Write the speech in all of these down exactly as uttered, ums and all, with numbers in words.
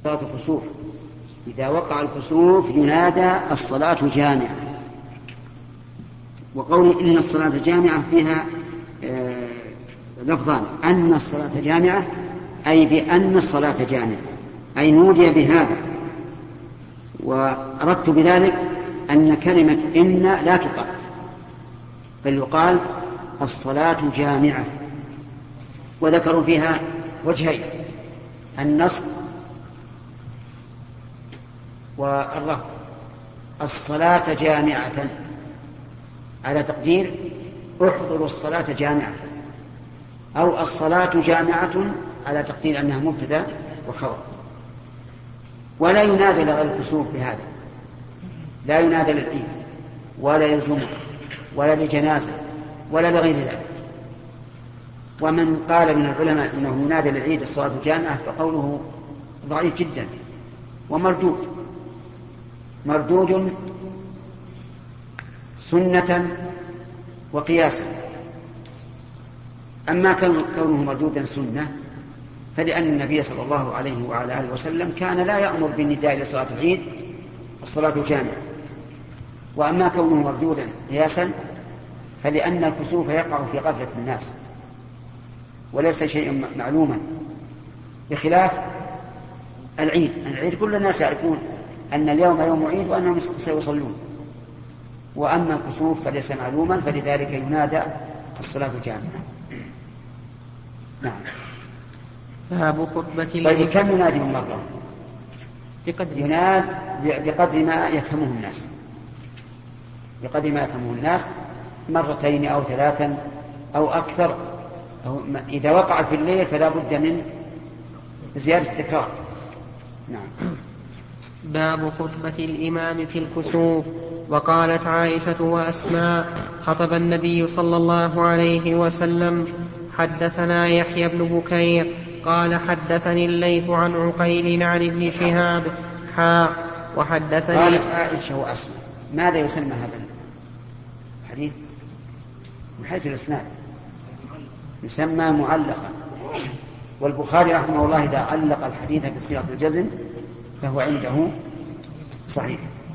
صلاة الكسوف إذا وقع الكسوف ينادى الصلاة جامعة. وقول إن الصلاة جامعة فيها آه لفظان: أن الصلاة جامعة أي بأن الصلاة جامعة، أي نودي بهذا. وأردت بذلك أن كلمة إن لا تقال، بل يقال الصلاة جامعة. وذكروا فيها وجهين: النصب والرفع. الصلاة جامعة على تقدير احضروا الصلاة جامعة، أو الصلاة جامعة على تقدير أنها مبتدأ وخبر. ولا ينادى لغير الكسوف بهذا، لا ينادى للعيد ولا للجمعة ولا لجنازة ولا لغير ذلك. ومن قال من العلماء أنه ينادى للعيد الصلاة جامعة فقوله ضعيف جدا ومردود، مردود سنة وقياسا. أما كونه مردودا سنة فلأن النبي صلى الله عليه وعلى آله وسلم كان لا يأمر بالنداء لصلاة العيد الصلاة جامعة. وأما كونه مردودا قياسا فلأن الكسوف يقع في غفلة الناس وليس شيئا معلوما، بخلاف العيد. العيد كل الناس يعرفون أن اليوم يوم عيد وأنهم سيصلون. وأما الكسوف فليس معلوما، فلذلك ينادى الصلاة جامعة. نعم. باب خطبة طيب كم ينادي من مرة؟ بقدر يناد بقدر ما يفهمه الناس، بقدر ما يفهمه الناس، مرتين أو ثلاثا أو أكثر. أو إذا وقع في الليل فلا بد من زيادة التكرار. نعم. باب خطبة الإمام في الكسوف. وقالت عائشة وأسماء: خطب النبي صلى الله عليه وسلم. حدثنا يحيى بن بكير قال حدثني الليث عن عقيل عن ابن شهاب حاء وحدثني. قالت عائشة وأسماء، ماذا يسمى هذا الحديث من حيث الإسناد؟ يسمى معلقا. والبخاري رحمه الله إذا علق الحديث بصيغة الجزم فهو عنده صحيح.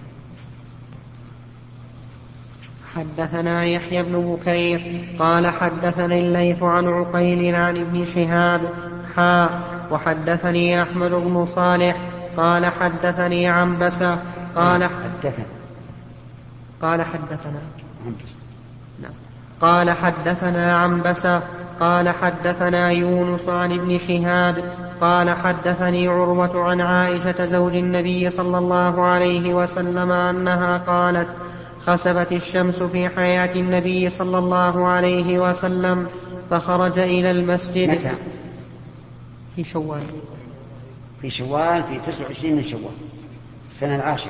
حدثنا يحيى بن بكير قال حدثني الليث عن عقيل عن ابن شهاب حاء وحدثني أحمد بن صالح قال حدثني عنبسة قال حدثنا قال حدثنا نعم قال حدثنا عنبسة قال حدثنا يونس عن ابن شهاب قال حدثني عروة عن عائشة زوج النبي صلى الله عليه وسلم أنها قالت: خسفت الشمس في حياة النبي صلى الله عليه وسلم فخرج إلى المسجد. متى؟ في شوال. في شوال في تسع وعشرين من شوال السنة العاشرة.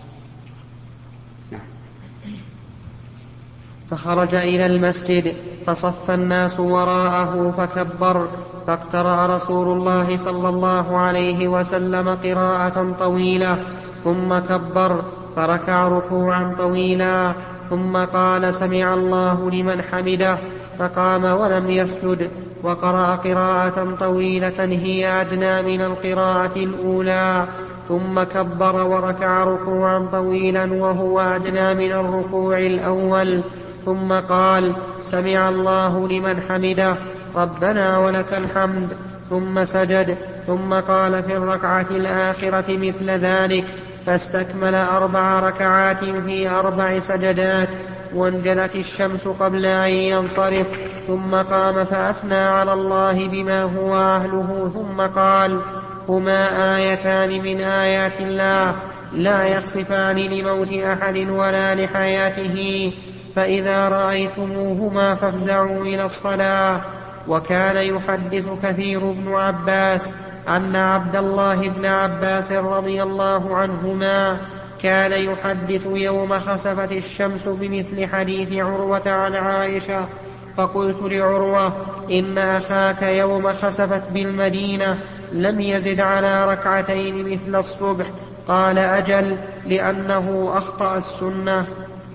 فخرج إلى المسجد فصف الناس وراءه فكبر، فاقترأ رسول الله صلى الله عليه وسلم قراءة طويلة ثم كبر فركع ركوعا طويلا ثم قال: سمع الله لمن حمده، فقام ولم يسجد وقرأ قراءة طويلة هي أدنى من القراءة الأولى ثم كبر وركع ركوعا طويلا وهو أدنى من الركوع الأول ثم قال: سمع الله لمن حمده ربنا ولك الحمد، ثم سجد ثم قال في الركعة الآخرة مثل ذلك، فاستكمل أربع ركعات في أربع سجدات، وانجلت الشمس قبل أن ينصرف، ثم قام فأثنى على الله بما هو أهله، ثم قال: هما آيتان من آيات الله لا يخسفان لموت أحد ولا لحياته، فإذا رأيتموهما فافزعوا إلى الصلاة. وكان يحدث كثير بن عباس أن عبد الله بن عباس رضي الله عنهما كان يحدث يوم خسفت الشمس بمثل حديث عروة عن عائشة، فقلت لعروة: إن أخاك يوم خسفت بالمدينة لم يزد على ركعتين مثل الصبح. قال: أجل، لأنه أخطأ السنة.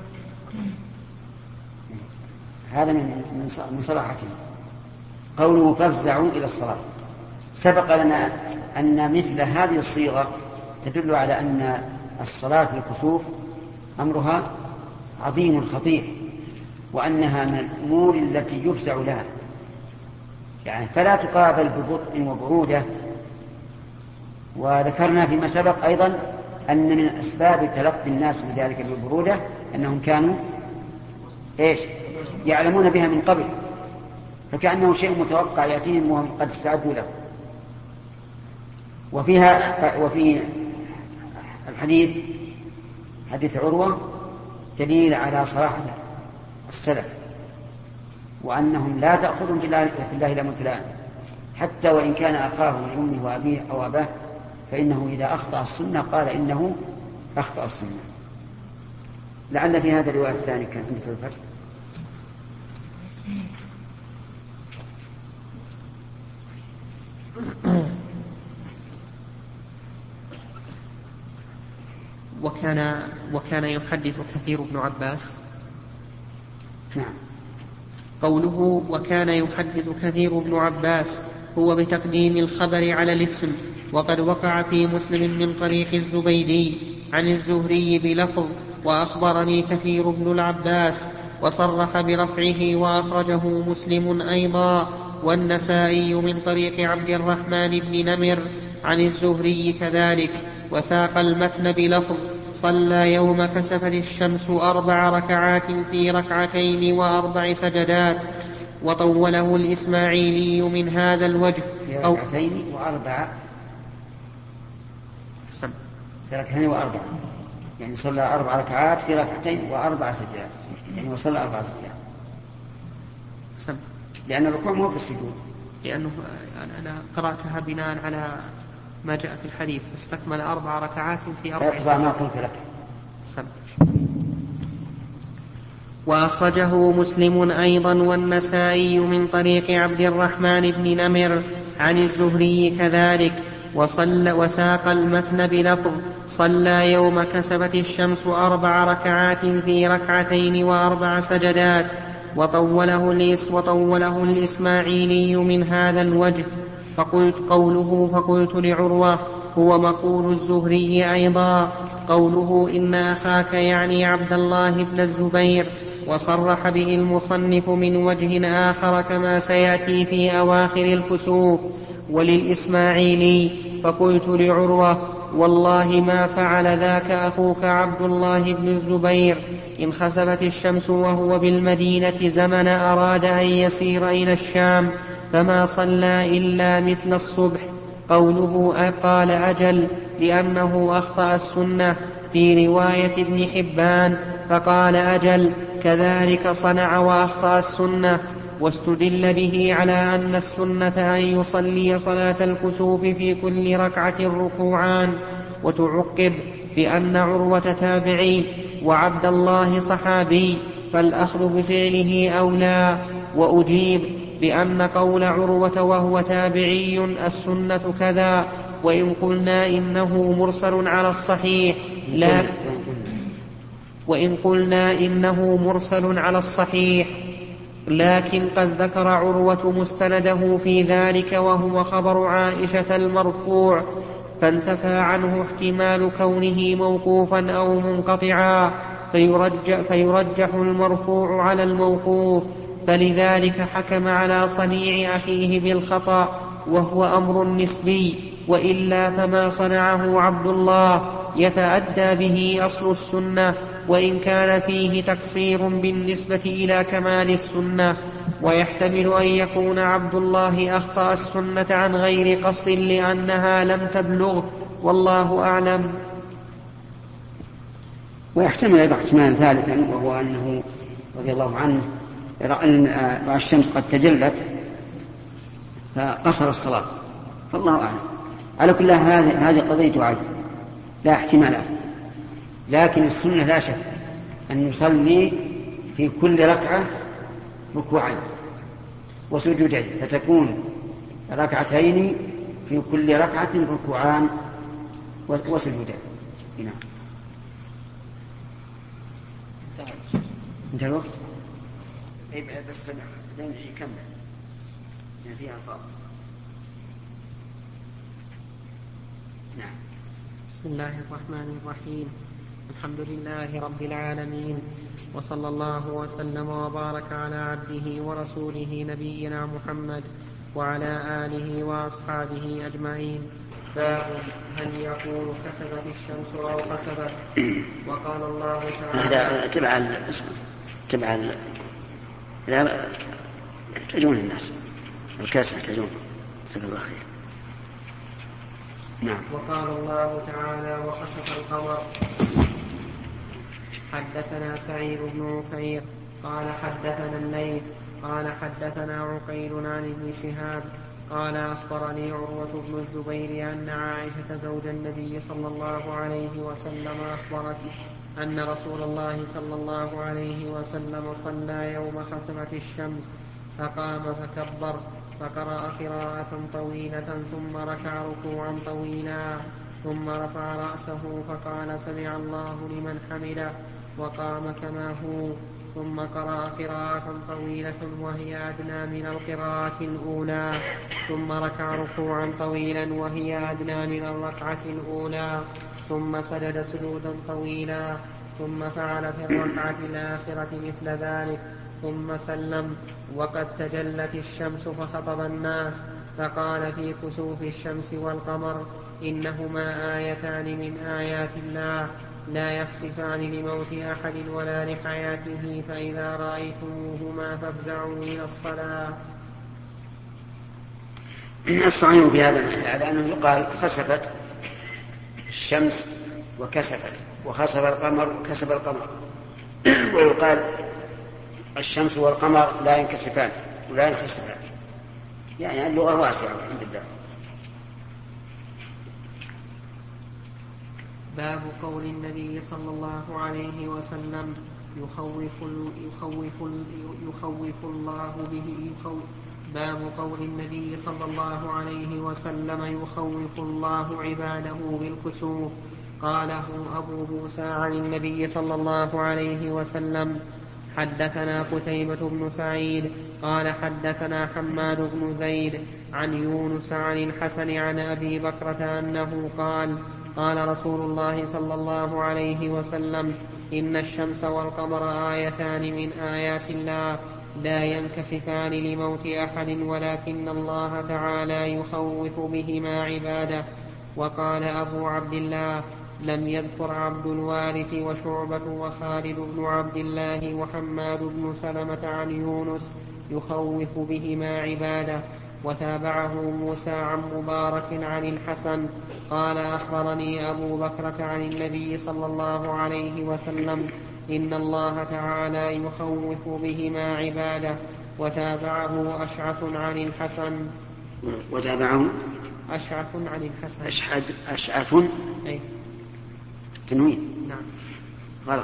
هذا من صلاحته قوله فافزعوا إلى الصلاة. سبق لنا أن مثل هذه الصيغة تدل على أن الصلاة للكسوف أمرها عظيم خطير، وأنها من الأمور التي يفزع لها، يعني فلا تقابل ببطء وبرودة. وذكرنا فيما سبق أيضا أن من أسباب تلقي الناس بذلك بالبرودة أنهم كانوا إيش يعلمون بها من قبل، فكأنه شيء متوقع يأتيهم وهم قد استعدوا له. وفيها وفي الحديث حديث عروة دليل على صراحة السلف، وأنهم لا تأخذهم في الله لومة لائم، حتى وإن كان أخاه من أمه وأبيه أو أباه، فإنه إذا أخطأ السنة قال إنه أخطأ السنة. لعل في هذا الرواية الثاني كان عندك في الفتح. وكان وكان يحدث كثير بن عباس. نعم. قوله وكان يحدث كثير بن عباس هو بتقديم الخبر على الاسم، وقد وقع في مسلم من طريق الزبيدي عن الزهري بلفظ وأخبرني كثير بن العباس، وصرح برفعه وأخرجه مسلم أيضا والنسائي من طريق عبد الرحمن بن نمر عن الزهري كذلك، وساق المتن بلفظ صلى يوم كسفت الشمس أربع ركعات في ركعتين وأربع سجدات، وطوله الإسماعيلي من هذا الوجه. في ركعتين وأربع في ركعتين وأربع يعني صلى أربع ركعات في ركعتين وأربع سجدات، يعني وصلى أربع سجدات، لأن الركوع مو بالسجود، لأنه أنا قرأتها بناء على ما جاء في الحديث، استكمل أربع ركعات في أربع سجدات. ما قلت لك. وأخرجه مسلم أيضا والنسائي من طريق عبد الرحمن بن نمر عن الزهري كذلك، وصلى وساق المتن بلفظ صلى يوم كسفت الشمس أربع ركعات في ركعتين وأربع سجدات، وطوله, الإس وطوله الإسماعيلي من هذا الوجه. فقلت قوله فقلت لعروة هو مقول الزهري أيضا، قوله إن أخاك يعني عبد الله بن الزبير، وصرح به المصنف من وجه آخر كما سيأتي في أواخر الكسوف. وللإسماعيلي فقلت لعروة والله ما فعل ذاك أخوك عبد الله بن الزبير، إن خسفت الشمس وهو بالمدينة زمن أراد أن يسير إلى الشام فما صلى إلا مثل الصبح. قوله قال أجل لأنه أخطأ السنة في رواية ابن حبان، فقال أجل كذلك صنع وأخطأ السنة. واستدل به على أن السنة أن يصلي صلاة الكسوف في كل ركعة ركوعان. وتعقب بأن عروة تابعي وعبد الله صحابي، فالأخذ بفعله أولى. وأجيب بأن قول عروة وهو تابعي السنة كذا، وإن قلنا إنه مرسل على الصحيح لا وإن قلنا إنه مرسل على الصحيح لكن قد ذكر عروة مستنده في ذلك وهو خبر عائشة المرفوع، فانتفى عنه احتمال كونه موقوفا أو منقطعا، فيرجح, فيرجح المرفوع على الموقوف، فلذلك حكم على صنيع أخيه بالخطأ وهو أمر نسبي، وإلا فما صنعه عبد الله يتأدى به أصل السنة، وإن كان فيه تقصير بالنسبة إلى كمال السنة. ويحتمل أن يكون عبد الله أخطأ السنة عن غير قصد لأنها لم تبلغ، والله أعلم. ويحتمل أيضا احتمالا ثالثا، وهو أنه رضي الله عنه رأى الشمس قد تجلت فقصر الصلاة، فالله أعلم. على كل هذه قضية عجب لا احتمالات، لكن السنة لا شك أن نصلي في كل ركعة ركوعين وسجودين، فتكون ركعتين في كل ركعة ركوعان وسجودين. نعم. انتهى الوقت. بس كمل يعني فيها الفاظ. نعم. بسم الله الرحمن الرحيم. الحمد لله رب العالمين، وصلى الله وسلم وبارك على عبده ورسوله نبينا محمد وعلى آله وأصحابه أجمعين. باب هل يقول كسفت الشمس أو خسفت؟ وقال الله تعالى هذا تبع تبع لا تجون الناس الكاسة تجون سبحان الله خير. نعم. وقال الله تعالى وخسف القمر. حدثنا سعيد بن عفير قال حدثنا الليث قال حدثنا عقيل عن ابن شهاب قال أخبرني عروة بن الزبير أن عائشة زوج النبي صلى الله عليه وسلم أخبرته أن رسول الله صلى الله عليه وسلم صلى يوم خسفت الشمس فقام فكبر فقرأ قراءة طويلة ثم ركع ركوعا طويلا ثم رفع رأسه فقال سمع الله لمن حمده وقام كما هو ثم قرأ قراءة طويلة وهي أدنى من القراءة الأولى ثم ركع ركوعا طويلا وهي أدنى من الركعة الأولى ثم سجد سجودا طويلا ثم فعل في الركعة الآخرة مثل ذلك ثم سلم. وقد تجلت الشمس فخطب الناس فقال في كسوف الشمس والقمر إنهما آيتان من آيات الله لا يخسفان لموت أحد ولا لحياته فإذا رأيتموهما فافزعوا إلى الصلاة. الصحيح في هذا أنه يقال خسفت الشمس وكسفت وخسف القمر وكسف القمر ويقال الشمس والقمر لا ينكسفان ولا ينخسفان، يعني اللغة واسعة الحمد لله. باب قول النبي صلى الله عليه وسلم يخوف يخوف يخوف الله به يخوف باب قول النبي صلى الله عليه وسلم يخوف الله عباده بالكسوف. قاله أبو موسى عن النبي صلى الله عليه وسلم. حدثنا قتيبة بن سعيد قال حدثنا حماد بن زيد عن يونس عن الحسن عن أبي بكرة أنه قال قال رسول الله صلى الله عليه وسلم إن الشمس والقمر آيتان من آيات الله لا ينكسفان لموت أحد ولكن الله تعالى يخوف بهما عباده. وقال أبو عبد الله لم يذكر عبد الوارث وشعبة وخالد بن عبد الله وحماد بن سلمة عن يونس يخوف بهما عباده. وتابعه موسى عن مبارك عن الحسن قال أخبرني أبو بكرة عن النبي صلى الله عليه وسلم إن الله تعالى يخوف بهما عباده. وتابعه أشعث عن الحسن وتابعه أشعث عن الحسن أشعث أشعث أي تنوين نعم غلط.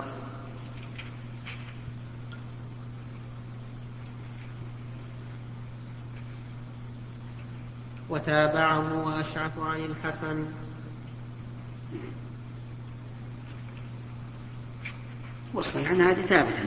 وتابعه أشعث عن الحسن. والصحيح أن هذه ثابتة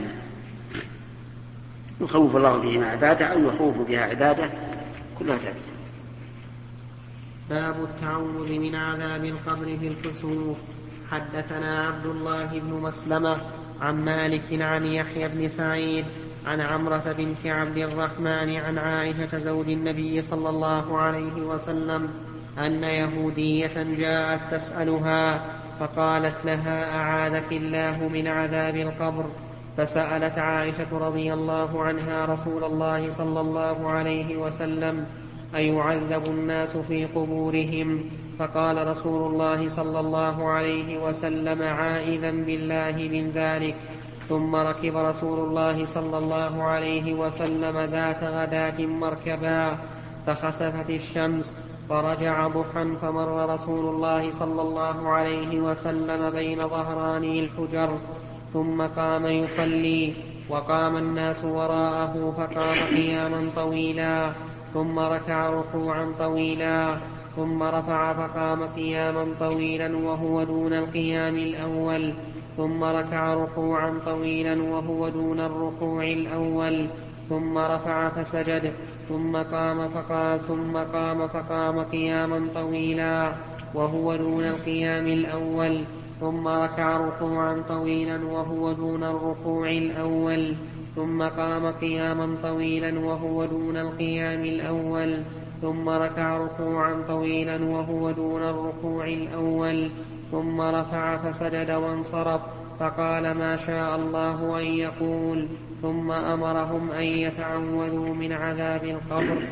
يخوف الله بهما عباده أو يخوف بها عباده كلها ثابتة. باب التعوذ من عذاب القبر في الكسوف. حدثنا عبد الله بن مسلمة عن مالك عن يحيى بن سعيد عن عمرة بنت عبد الرحمن عن عائشة زوج النبي صلى الله عليه وسلم أن يهودية جاءت تسألها فقالت لها أعاذك الله من عذاب القبر. فسألت عائشة رضي الله عنها رسول الله صلى الله عليه وسلم أيعذب الناس في قبورهم؟ فقال رسول الله صلى الله عليه وسلم عائذا بالله من ذلك. ثم ركب رسول الله صلى الله عليه وسلم ذات غداة مركبا فخسفت الشمس فرجع ضحى فمر رسول الله صلى الله عليه وسلم بين ظهراني الحجر ثم قام يصلي وقام الناس وراءه فقام قياما طويلا ثم ركع ركوعا طويلا ثم رفع فقام قياما طويلا وهو دون القيام الأول ثم ركع ركوعا طويلا وهو دون الركوع الأول ثم رفع فسجد ثم قام فقام ثم قام فقام قياما طويلا وهو دون القيام الأول، ثم ركع ركوعا طويلا وهو دون الركوع الأول، ثم قام قياما طويلا وهو دون القيام الأول، ثم ركع ركوعا طويلا وهو دون الركوع الأول، ثم رفع فسجد وانصرف، فقال ما شاء الله أن يقول، ثم أمرهم أن يتعوذوا من عذاب القبر.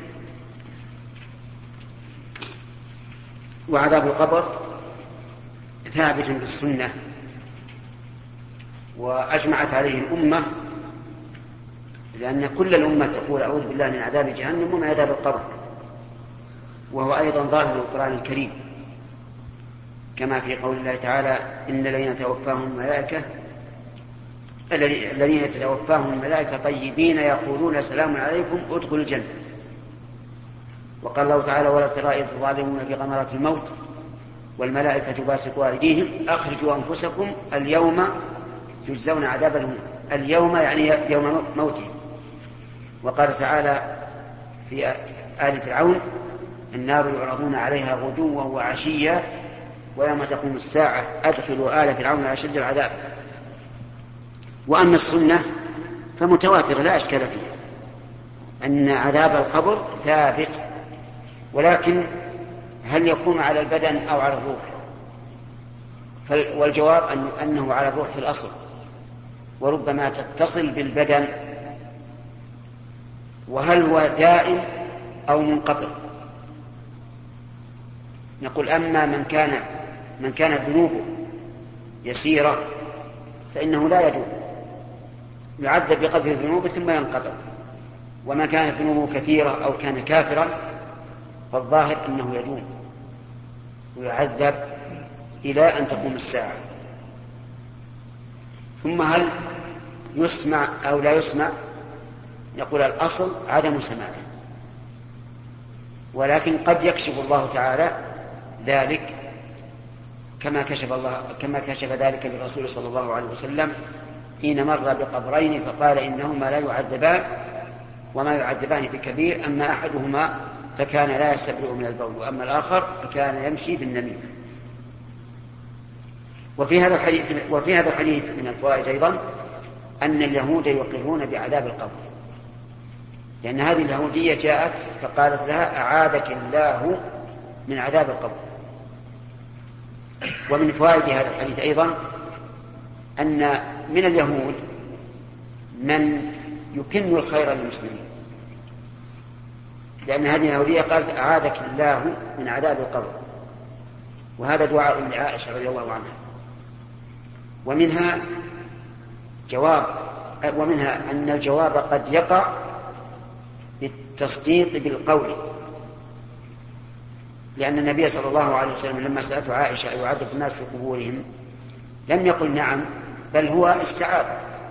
وعذاب القبر ثابت بالسنة، وأجمعت عليه الأمة، لأن كل الأمة تقول أعوذ بالله من عذاب جهنم ومن عذاب القبر، وهو أيضا ظاهر القرآن الكريم، كما في قول الله تعالى إن الذين توفاهم الملائكة الذين يتوفاهم الملائكة طيبين يقولون سلام عليكم ادخلوا الجنة. وقال الله تعالى ولا ترى إذ الظالمون في غمرات الموت والملائكة باسطوا أيديهم أخرجوا أنفسكم اليوم تجزون عذاب الهون، اليوم يعني يوم موتهم. وقال تعالى في آل فرعون النار يعرضون عليها غدوا وعشيا ويوم تقوم الساعة أدخلوا آل فرعون أشد العذاب. وأما السنة فمتواترة لا أشكال فيها أن عذاب القبر ثابت، ولكن هل يكون على البدن أو على الروح؟ والجواب أنه على الروح في الأصل، وربما تتصل بالبدن. وهل هو دائم أو منقطع؟ نقول أما من كان من كانت ذنوبه يسيرة فإنه لا يدوم، يعذب بقدر الذنوب ثم ينقطع. وما كانت ذنوبه كثيرة أو كان كافرا فالظاهر أنه يدوم ويعذب إلى أن تقوم الساعة. ثم هل يسمع أو لا يسمع؟ نقول الأصل عدم سماعه، ولكن قد يكشف الله تعالى ذلك كما كشف الله كما كشف ذلك للرسول صلى الله عليه وسلم حين مر بقبرين فقال إنهما لا يعذبان وما يعذبان في كبير، أما أحدهما فكان لا يستبرئ من البول وأما الآخر فكان يمشي بالنميمة. وفي هذا الحديث وفي هذا الحديث من الفوائد أيضا أن اليهود يقرون بعذاب القبر، لأن هذه اليهودية جاءت فقالت لها أعاذك الله من عذاب القبر. ومن فوائد هذا الحديث أيضا أن من اليهود من يكن الخير للمسلمين، لأن هذه اليهودية قالت أعاذك الله من عذاب القبر، وهذا دعاء لعائشة رضي الله عنها. ومنها جواب ومنها أن الجواب قد يقع بالتصديق بالقول، لأن النبي صلى الله عليه وسلم لما سألته عائشة يعذب الناس في قبورهم لم يقل نعم، بل هو استعاذ،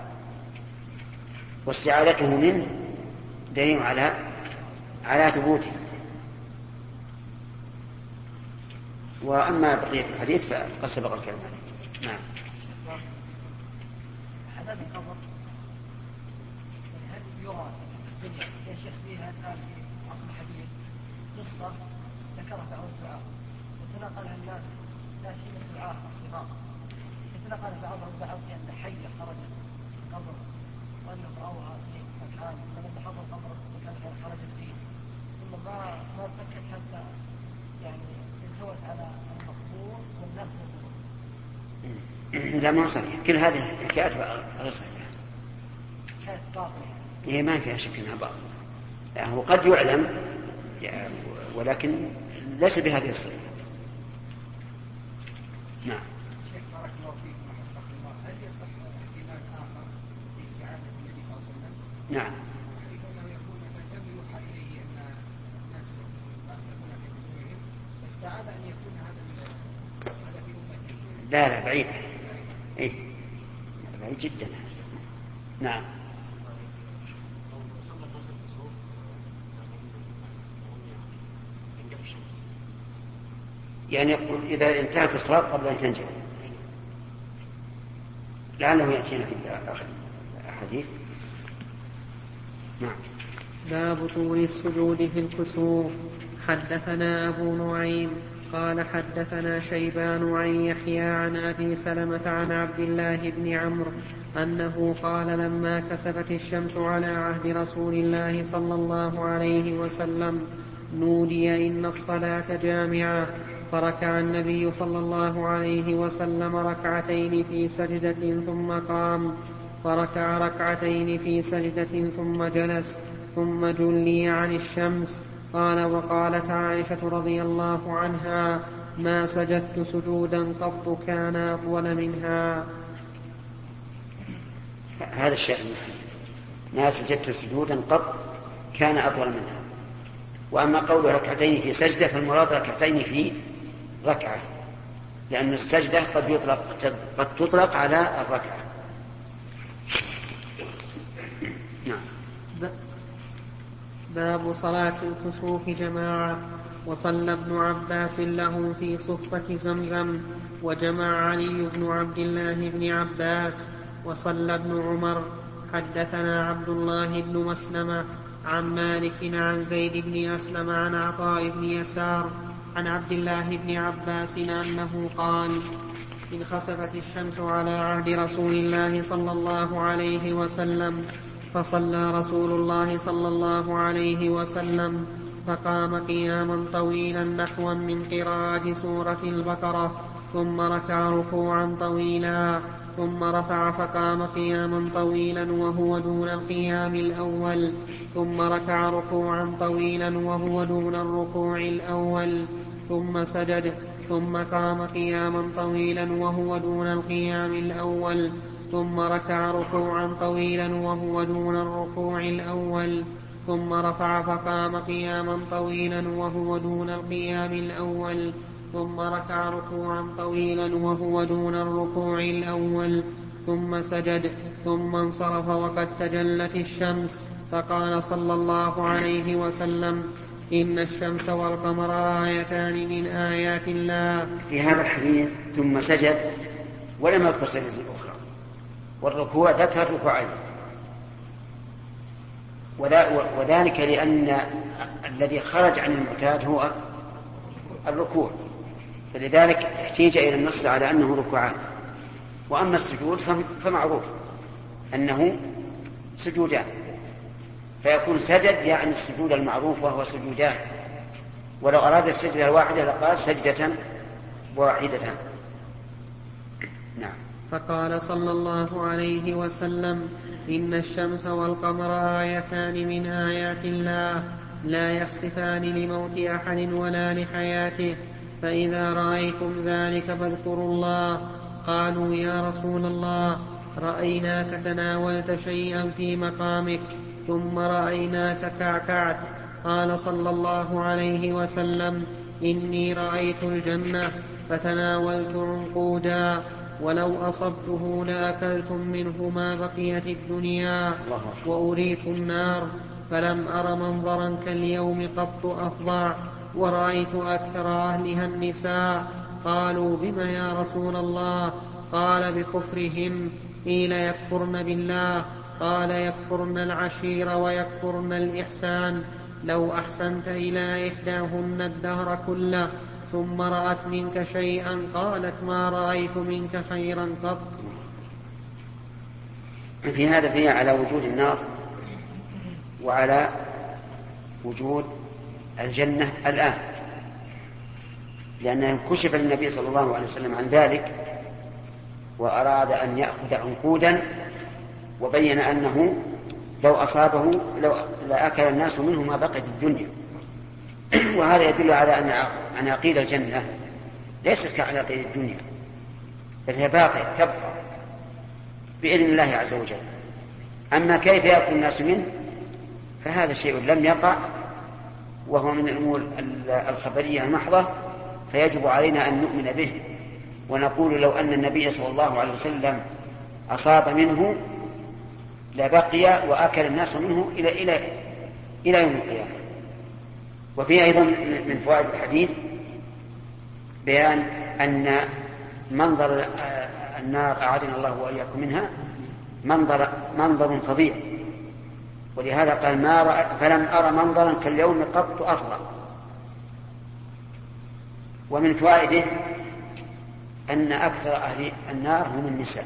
واستعاذته منه دليل على على ثبوته. وأما بقية الحديث فقد سبق الكلام عليه. نعم. عذاب القبر هل يرى في الدنيا يا شيخ فيها الآن في عصر الحديث قصة ذكرها بعض الدعاء وتناقلها الناس ناس من الدعاء الصغار، يتناقل بعضهم بعض بأن حية خرجت من القبر وأنهم رأوها في مكان لما حضر القبر مكان خرجت فيه، ثم ما ما تفكت حتى يعني انثوت على المقبور والناس منهم. لا ما صحيح، كل هذه الحكايات غير صحيحة، حكايات باطلة هي ما فيها شك انها باطلة. لا هو قد يعلم ولكن ليس بهذه الصفة. نعم. شيخ بارك الله فيكم ورحمة الله، هل يصح احتمال آخر لاستعاذة النبي صلى الله عليه وسلم؟ نعم. حيث أنه يكون لم يوحى إليه أن الناس يكون في قبورهم فاستعاذ أن يكون هذا هذا في أمته. لا لا بعيد، إيه بعيد جدا. نعم. يعني يقول إذا انتهت الصلاة قبل أن تنجح، لعله يأتينا في آخر الحديث. نعم. باب طول السجود في الكسوف. حدثنا أبو نعيم قال حدثنا شيبان عن يحيى عن أبي سلمة عن عبد الله بن عمرو أنه قال لما كسفت الشمس على عهد رسول الله صلى الله عليه وسلم نودي إن الصلاة جامعة، فركع النبي صلى الله عليه وسلم ركعتين في سجدة ثم قام، فركع ركعتين في سجدة ثم جلس، ثم جلي عن الشمس. قال وقالت عائشة رضي الله عنها ما سجدت سجودا قط كان أطول منها. هذا الشيء ما سجدت سجودا قط كان أطول منها. وأما قول ركعتين في سجدة فالمراد ركعتين في ركعة، لأن السجدة قد يطلق, قد تطلق على الركعة. نعم. باب صلاة الكسوف جماعة. وصلى ابن عباس له في صفة زمزم، وجمع علي بن عبد الله بن عباس، وصلى ابن عمر. حدثنا عبد الله بن مسلمة عن مالك عن زيد بن أسلم عن عطاء بن يسار عن عبد الله بن عباس أنه قال إن خسفت الشمس على عهد رسول الله صلى الله عليه وسلم فصلى رسول الله صلى الله عليه وسلم فقام قياما طويلا نحوا من قراءة سورة البقرة، ثم ركع ركوعا طويلا، ثم رفع فقام قياما طويلا وهو دون القيام الأول، ثم ركع ركوعا طويلا وهو دون الركوع الأول، ثم سجد، ثم قام قياما طويلا وهو دون القيام الأول، ثم ركع ركوعا طويلا وهو دون الركوع الأول، ثم رفع فقام قياما طويلا وهو دون القيام الأول، ثم ركع ركوعا طويلا وهو دون الركوع الأول، ثم سجد، ثم انصرف وقد تجلت الشمس، فقال صلى الله عليه وسلم إن الشمس والقمر آيتان من آيات الله. في هذا الحديث ثم سجد ولم يذكر سجدة أخرى، والركوع ذكر ركوعين، وذلك لأن الذي خرج عن المعتاد هو الركوع، فلذلك احتيج إلى النص على أنه ركوعان. وأما السجود فمعروف أنه سجودان، فيكون سجد يعني السجود المعروف وهو سجودان، ولو أراد السجدة الواحدة لقال سجدة واحدة. نعم. فقال صلى الله عليه وسلم إن الشمس والقمر آيتان من آيات الله لا يخسفان لموت أحد ولا لحياته، فإذا رأيتم ذلك فاذكروا الله. قالوا يا رسول الله رأيناك تناولت شيئا في مقامك ثم رأيناك كعكعت. قال صلى الله عليه وسلم إني رأيت الجنة فتناولت عنقودا، ولو أصبته لأكلتم منه ما بقيت الدنيا، وأريت النار فلم أر منظرا كاليوم قط أفظع، ورأيت أكثر أهلها النساء. قالوا بما يا رسول الله؟ قال بكفرهم. قيل يكفرن بالله؟ قال يكفرن العشير ويكفرن الإحسان. لو أحسنت إلى إحداهن الدهر كله ثم رأت منك شيئا قالت ما رأيت منك خيرا قط. في هذا فيه على وجود النار وعلى وجود الجنة الآن، لأنه كشف للنبي صلى الله عليه وسلم عن ذلك وأراد أن يأخذ عنقودا، وبين أنه لو أصابه لو لأكل الناس منه ما بقيت الدنيا. وهذا يدل على أن عناقيد الجنة ليست كعناقيد الدنيا، بل هي باقية تبقى بإذن الله عز وجل. أما كيف يأكل الناس منه فهذا شيء لم يقع، وهو من الأمور الخبرية المحضة، فيجب علينا أن نؤمن به ونقول لو أن النبي صلى الله عليه وسلم أصاب منه لبقي وأكل الناس منه إلى إلى إلى يوم القيامة. وفي أيضا من فوائد الحديث بيان أن منظر النار أعاذنا الله وإياكم منها منظر منظر فظيع، ولهذا قال ما رأى فلم أرى منظرا كاليوم قط أفظع. ومن فوائده أن أكثر أهل النار هم النساء.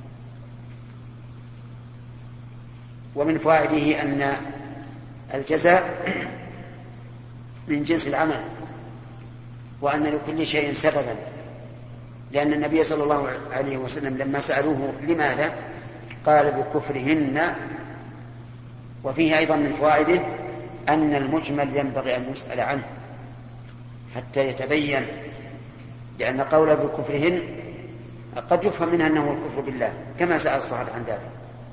ومن فوائده أن الجزاء من جنس العمل، وأن لكل شيء سببا، لأن النبي صلى الله عليه وسلم لما سألوه لماذا قال بكفرهن. وفيه أيضا من فوائده أن المجمل ينبغي أن يسأل عنه حتى يتبين، لأن قول بكفرهن قد يفهم منها أنه الكفر بالله كما سأل الصحابة عن ذلك.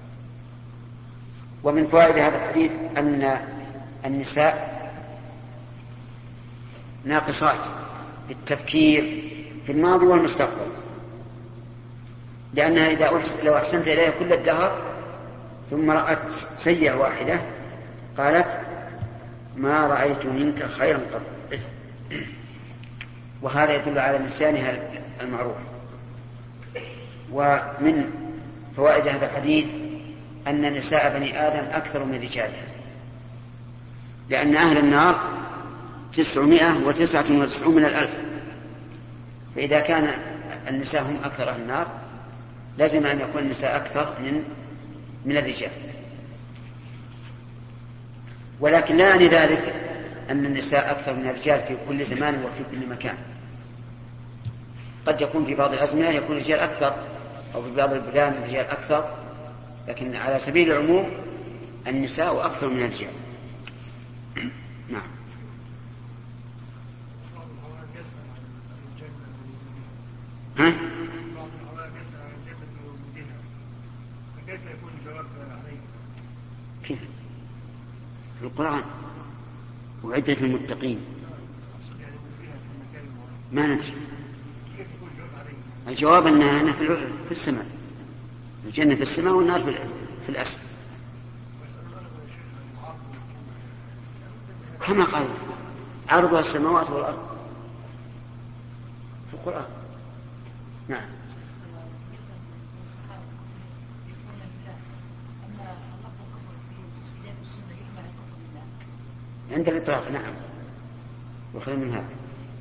ومن فوائد هذا الحديث أن النساء ناقصات في التفكير في الماضي والمستقبل، لأنها إذا لو أحسنت إليها كل الدهر ثم رأت سيئة واحدة قالت ما رأيت منك خيرا قط. وهذا يدل على نسيانها المعروف. ومن فوائد هذا الحديث أن نساء بني آدم أكثر من رجالها، لأن أهل النار تسعمائة وتسعة وتسعون من الألف، فإذا كان النساء هم أكثر أهل النار لازم أن يكون النساء أكثر من من الرجال. ولكن لا يعني ذلك أن النساء أكثر من الرجال في كل زمان وفي كل مكان. قد يكون في بعض الأزمنة يكون الرجال أكثر، أو في بعض البلدان الرجال أكثر، لكن على سبيل العموم النساء أكثر من الرجال. نعم. ها؟ كيف؟ في القرآن وعدة المتقين ما ندري. الجواب أنها في السماء، الجنة في السماء والنار في الأسفل كما قال عرضها السماوات والأرض في القرآن. نعم. عند الإطلاق نعم وخير من هذا.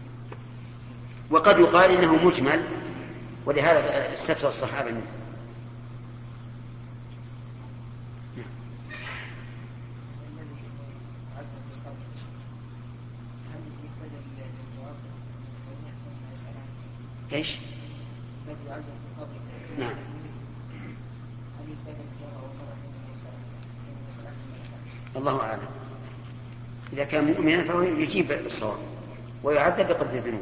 وقد يقال إنه مجمل، ولهذا استفسر الصحابة منه. ايش؟ نعم. الله أعلم. إذا كان مؤمنا فهو يجيب الصواب ويعذب بقدر ذنوبه.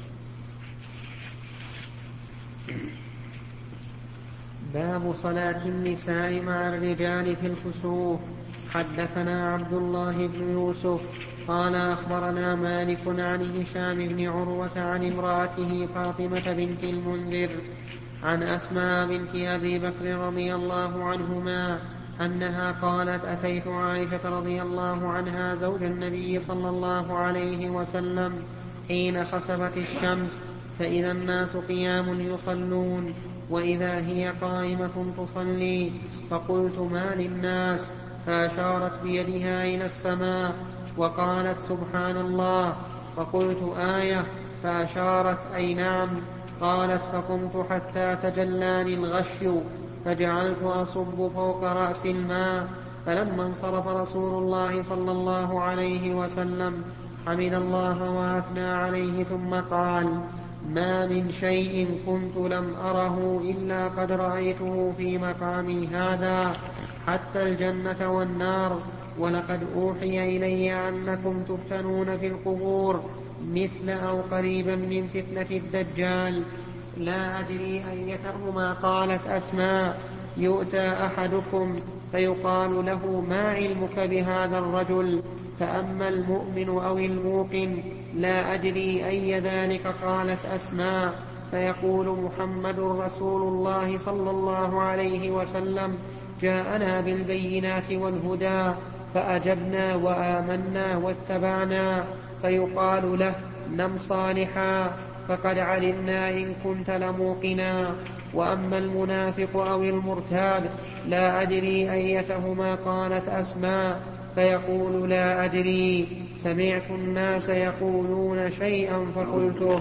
باب صلاة النساء مع الرجال في الكسوف. حدثنا عبد الله بن يوسف قال أخبرنا مالك عن هشام بن عروة عن امرأته فاطمة بنت المنذر عن أسماء بنت أبي بكر رضي الله عنهما أنها قالت أتيت عائشة رضي الله عنها زوج النبي صلى الله عليه وسلم حين خسفت الشمس فإذا الناس قيام يصلون وإذا هي قائمة تصلي، فقلت ما للناس؟ فأشارت بيدها إلى السماء وقالت سبحان الله، فقلت آية؟ فأشارت أي نعم. قالت فقمت حتى تجلاني الغش فجعلت أصب فوق رأس الماء، فلما انصرف رسول الله صلى الله عليه وسلم حمد الله وأثنى عليه ثم قال ما من شيء كنت لم أره إلا قد رأيته في مقامي هذا حتى الجنة والنار، ولقد أوحي إلي أنكم تفتنون في القبور مثل أو قريبا من فتنة الدجال. لا أدري أيتهما قالت أسماء. يؤتى أحدكم فيقال له ما علمك بهذا الرجل؟ فأما المؤمن أو الموقن لا أدري أي ذلك قالت أسماء، فيقول محمد رسول الله صلى الله عليه وسلم جاءنا بالبينات والهدى فأجبنا وآمنا واتبعنا، فيقال له نم صالحا فقد علمنا إن كنت لموقنا. وأما المنافق أو المرتاب لا أدري أيتهما قالت أسماء، فيقول لا أدري سمعت الناس يقولون شيئا فقلته.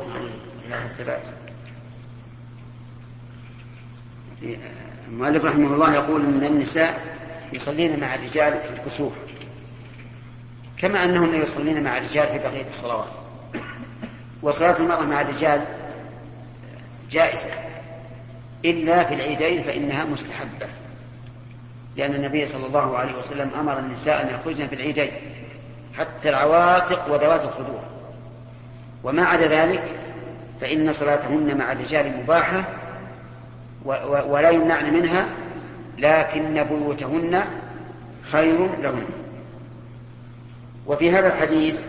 المؤلف رحمه الله يقول أن النساء يصلين مع الرجال في الكسوف كما أنهن يصلين مع الرجال في بقية الصلوات، وصلاة المرأة مع الرجال جائزة إلا في العيدين فإنها مستحبة، لأن النبي صلى الله عليه وسلم أمر النساء أن يخرجن في العيدين حتى العواتق وذوات الخدور، وما عدا ذلك فإن صلاتهن مع الرجال مباحة ولا يمنعن منها، لكن بيوتهن خير لهن. وفي هذا الحديث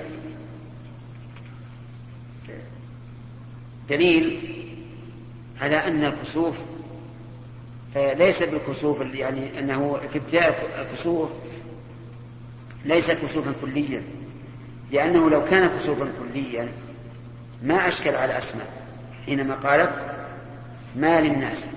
دليل على أن الكسوف ليس بالكسوف يعني أنه في ابتداء الكسوف ليس كسوفا كليا، لأنه لو كان كسوفا كليا ما أشكل على أسماء حينما قالت ما للناس،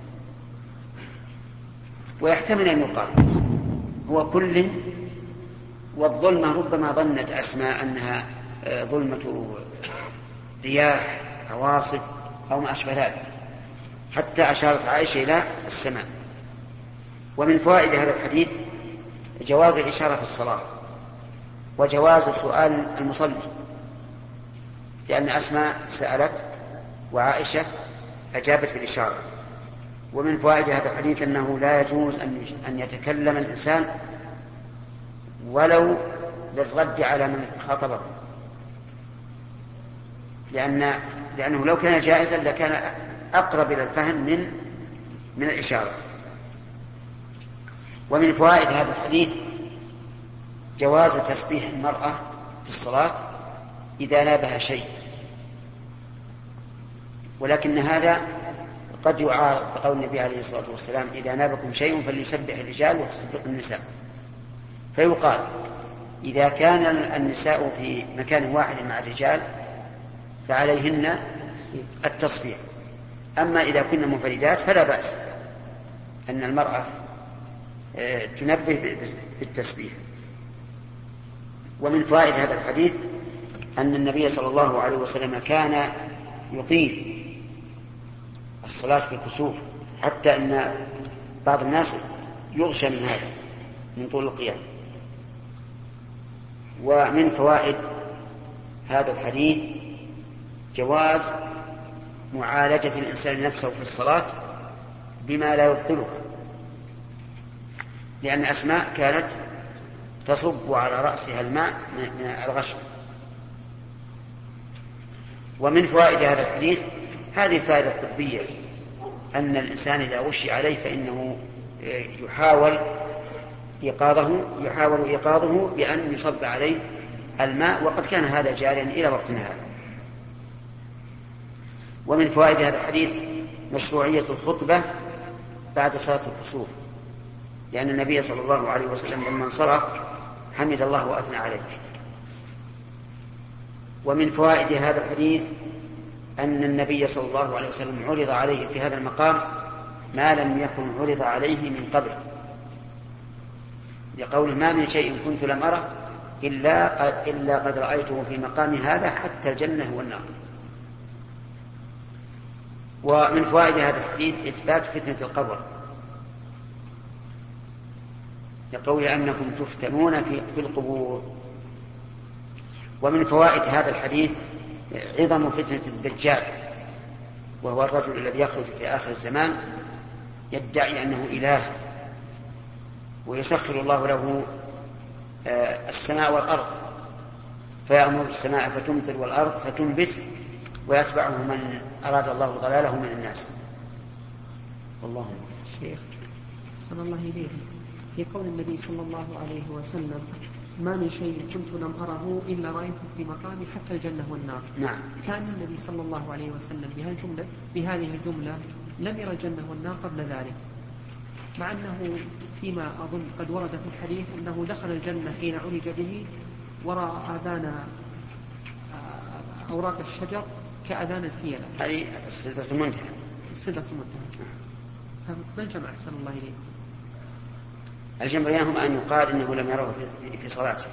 ويحتمل أن يقال هو كل، والظلمة ربما ظنت أسماء أنها ظلمة رياح عواصف أو ما أشبه ذلك، حتى أشارت عائشة إلى السماء. ومن فوائد هذا الحديث جواز الإشارة في الصلاة وجواز سؤال المصلي، لأن أسماء سألت وعائشة أجابت بالإشارة. ومن فوائد هذا الحديث أنه لا يجوز أن يتكلم الإنسان ولو للرد على من خاطبه، لأن لأنه لو كان جائزا لكان أقرب إلى الفهم من من الإشارة. ومن فوائد هذا الحديث جواز تسبيح المرأة في الصلاة إذا نابها شيء، ولكن هذا قد يعارض بقول النبي عليه الصلاة والسلام إذا نابكم شيء فليسبح الرجال ويسبح النساء، فيقال إذا كان النساء في مكان واحد مع الرجال فعليهن التصبيح، أما إذا كنا منفردات فلا بأس أن المرأة تنبه بالتسبيح. ومن فوائد هذا الحديث أن النبي صلى الله عليه وسلم كان يطيل الصلاة في الكسوف، حتى أن بعض الناس يغشى من هذا من طول القيام. ومن فوائد هذا الحديث جواز معالجة الإنسان نفسه في الصلاة بما لا يبطلها، لأن أسماء كانت تصب على رأسها الماء من الغشم. ومن فوائد هذا الحديث هذه الفائدة الطبية، أن الإنسان إذا غشي عليه فإنه يحاول إيقاظه يحاول إيقاظه بأن يصب عليه الماء، وقد كان هذا جاريا إلى وقتنا هذا. ومن فوائد هذا الحديث مشروعية الخطبة بعد صلاة الكسوف، لأن النبي صلى الله عليه وسلم لما انصرف حمد الله وأثنى عليه. ومن فوائد هذا الحديث أن النبي صلى الله عليه وسلم عرض عليه في هذا المقام ما لم يكن عرض عليه من قبل، لقوله ما من شيء كنت لم أره إلا قد, إلا قد رأيته في مقام هذا حتى الجنة والنار. ومن فوائد هذا الحديث إثبات فتنة القبر، لقول أنكم تفتنون في القبور. ومن فوائد هذا الحديث عظم فتنة الدجال، وهو الرجل الذي يخرج في آخر الزمان يدعي أنه إله، ويسخر الله له السماء والأرض، فيأمر السماء فتمطر والأرض فتنبت، ويتبعه من أراد الله ضلاله من الناس. والله شيخ صلى الله عليه في قول النبي صلى الله عليه وسلم ما من شيء كنت لم أره إلا رأيته في مقامي حتى الجنة والنار. نعم. كان النبي صلى الله عليه وسلم بهالجملة بهذه الجملة لم يرى الجنة والنار قبل ذلك، مع أنه فيما أظن قد ورد في الحديث أنه دخل الجنة حين عرج به ورأى آذان أوراق الشجر كأذان الفيلة. هذه السدرة المنتهى. السدرة المنتهى. فما الجمع أحسن الله إليه؟ الجمع بينهما أن يقال إنه لم يره في صلاته،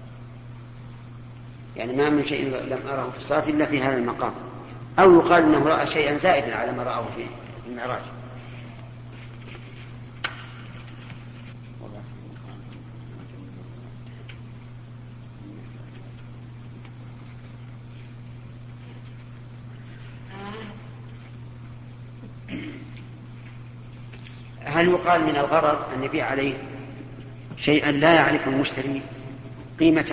يعني ما من شيء لم أره في الصلاة إلا في هذا المقام، أو يقال إنه رأى شيئا زائدا على ما رأه في المعراج. هل يقال من الغرض أن يبيع عليه شيئا لا يعرف المشتري قيمته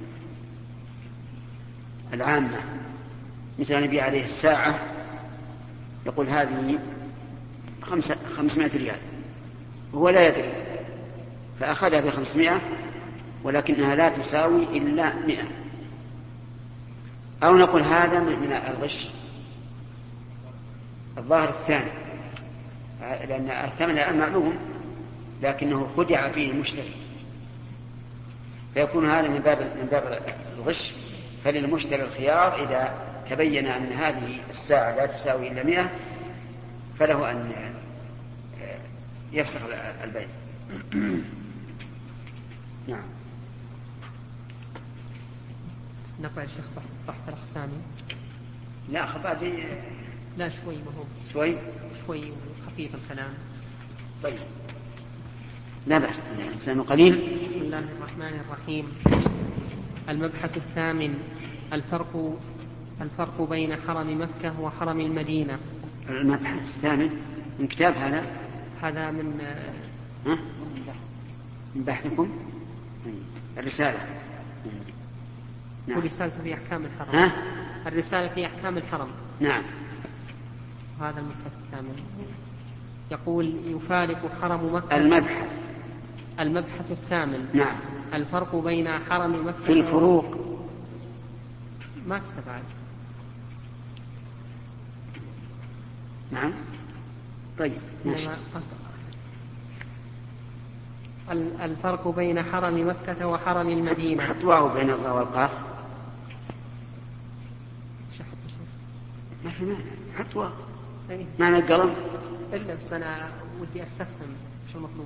العامة، مثل أن يبيع عليه الساعة يقول هذه خمسمائة ريال وهو لا يدري فأخذها بخمسمائة ولكنها لا تساوي إلا مئة، أو نقول هذا من الغش الظاهر الثاني، لأن الثمن الآن معلوم لكنه خدع فيه المشتري، فيكون هذا من باب من باب الغش. فللمشتري الخيار إذا تبين أن هذه الساعة لا تساوي إلا مئة فله أن يفسخ البيع. نعم. نقرأ الشيخ بحث الأقسامي. لا خبادي لا شوي مهم شوي شوي خفيف الكلام. طيب لا بأس، الإنسان قليل. بسم الله الرحمن الرحيم. المبحث الثامن الفرق الفرق بين حرم مكة وحرم المدينة. المبحث الثامن من كتاب هذا هذا من ها؟ من بحثكم الرسالة. نعم. الرسالة في أحكام الحرم. ها؟ الرسالة في أحكام الحرم. نعم. هذا المبحث الثامن يقول يفارق حرم مكة. المبحث المبحث الثامن. نعم. الفرق بين حرم مكة في الفروق ما كتب عاد. نعم. طيب ماشي. الفرق بين حرم مكة وحرم المدينة. حطواه بين الراء والقاف. شحط ما في مانع حطواه. إيه؟ معنى القلم. إلا بس أنا ودي أستفهم شو المطلوب.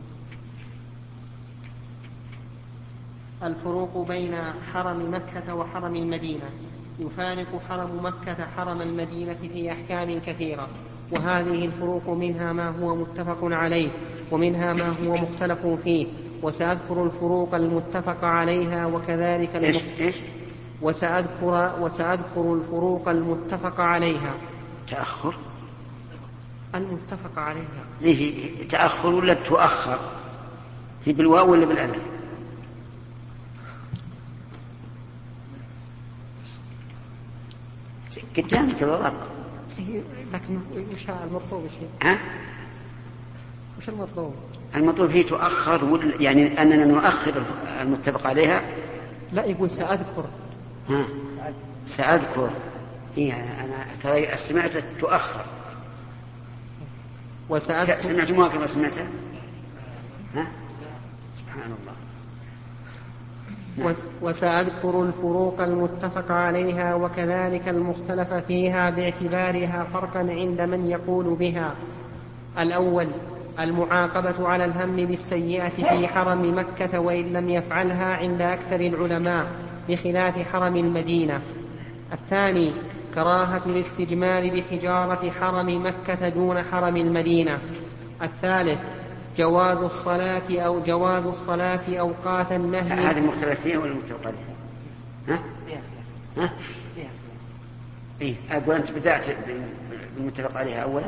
الفروق بين حرم مكة وحرم المدينة. يفارق حرم مكة حرم المدينة في أحكام كثيرة، وهذه الفروق منها ما هو متفق عليه ومنها ما هو مختلف فيه، وسأذكر الفروق المتفق عليها وكذلك إيش إيش وسأذكر وسأذكر الفروق المتفق عليها. تأخر المتفق عليها ليه تأخر ولا تؤخر؟ هي بالواو ولا بالألف؟ قدامك الورق. لكن وش المطلوب شيء؟ ها؟ وش المطلوب؟ المطلوب هي تؤخر يعني أننا نؤخر المتفق عليها. لا يقول سأذكر. ها سأذكر. إيه أنا ترى سمعت تؤخر. وسأذكر. سمعت ما كما سمعتها. ها سبحان الله. وسأذكر الفروق المتفق عليها وكذلك المختلف فيها باعتبارها فرقا عند من يقول بها. الأول المعاقبة على الهم بالسيئة في حرم مكة وإن لم يفعلها عند أكثر العلماء بخلاف حرم المدينة. الثاني كراهة الاستجمار بحجارة حرم مكة دون حرم المدينة. الثالث جواز الصلاة أو جواز الصلاة أوقات النهي. هذه المختلف فيها ولا المتفق عليها؟ ها؟ ها؟ إيه أقول أنت بدأت بالمتفق عليها أولا.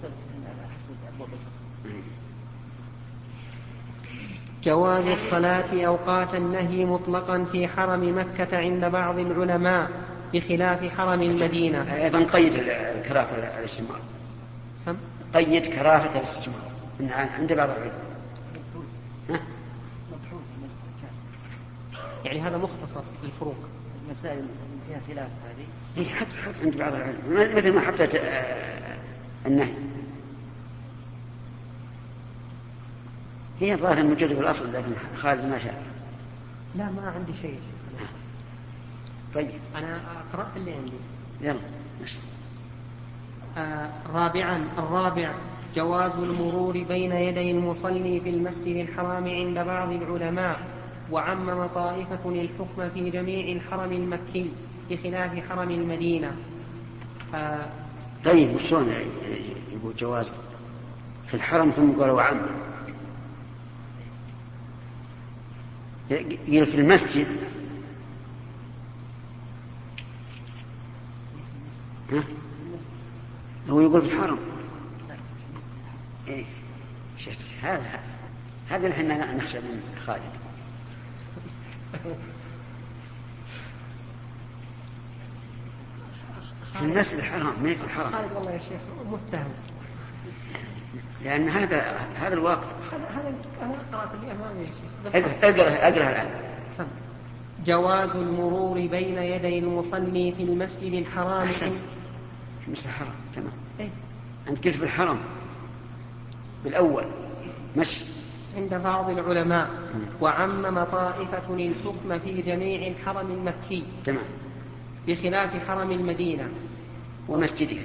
جواز الصلاة أوقات النهي مطلقا في حرم مكة عند بعض العلماء بخلاف حرم المدينة. أيضا قيد كراهة الاستجمار. سم؟ قيد كراهة الاستجمار عند بعض العلماء. يعني هذا مختصر الفروق. المسائل فيها خلاف هذه. إيه حتى حتى عند بعض العلماء مثل ما حتى النهي. هي الظاهر الموجودة بالأصل لكن خالد ما شاء. لا ما عندي شيء. طيب أنا قرأت اللي عندي. يلا ماشي. آه رابعا الرابع جواز المرور بين يدي المصلي في المسجد الحرام عند بعض العلماء، وعمم طائفة الحكم في جميع الحرم المكي بخلاف حرم المدينة. آه طيب وشون يقول جواز في الحرم ثم قال وعمم؟ يقول في المسجد ها؟ هو يقول في الحرم إيه؟ شفت هذا هذا اللي احنا نخشى من خالد. في المسجد الحرام ما في الحرم. خالد والله يا شيخ متهم، لأن هذا هذا الواقع. هذا أنا قرأت اللي أمامي يا شيخ. اقرأ اقرأ اقرأ الآن. جواز المرور بين يدي المصلي في المسجد الحرام. أحسن. في المسجد الحرام تمام. إيه؟ أنت قلت بالحرم بالأول مشي. عند بعض العلماء وعمم طائفة الحكم في جميع الحرم المكي تمام بخلاف حرم المدينة ومسجدها.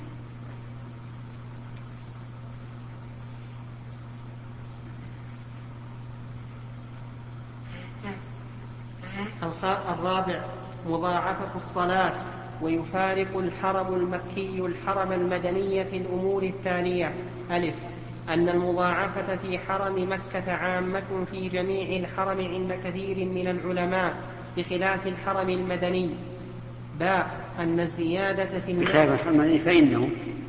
الرابع مضاعفة الصلاة، ويفارق الحرم المكي الحرم المدني في الأمور التالية: ألف أن المضاعفة في حرم مكة عامة في جميع الحرم عند كثير من العلماء بخلاف الحرم المدني. باء أن الزيادة في المكة بخلاف الحرم المدني فإنه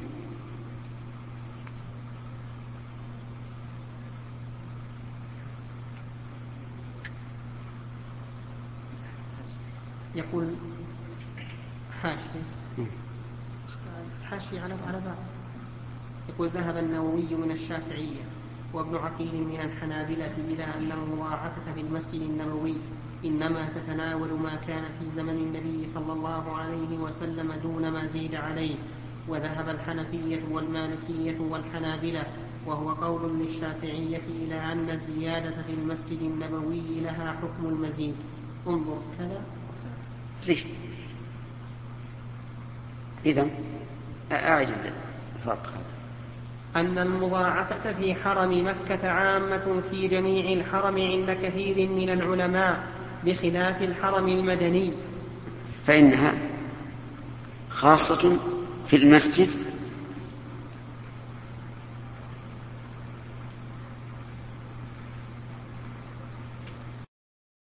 يقول حاشي حاشي على على بعض. يقول ذهب النووي من الشافعية وابن عقيل من الحنابلة إلى أن المضاعفة في المسجد النبوي إنما تتناول ما كان في زمن النبي صلى الله عليه وسلم دون ما زيد عليه. وذهب الحنفية والمالكية والحنابلة وهو قول للشافعية إلى أن الزيادة في المسجد النبوي لها حكم المزيد. انظر كذا زين. إذن أعجب الفرق أن المضاعفة في حرم مكة عامة في جميع الحرم عند كثير من العلماء بخلاف الحرم المدني، فإنها خاصة في المسجد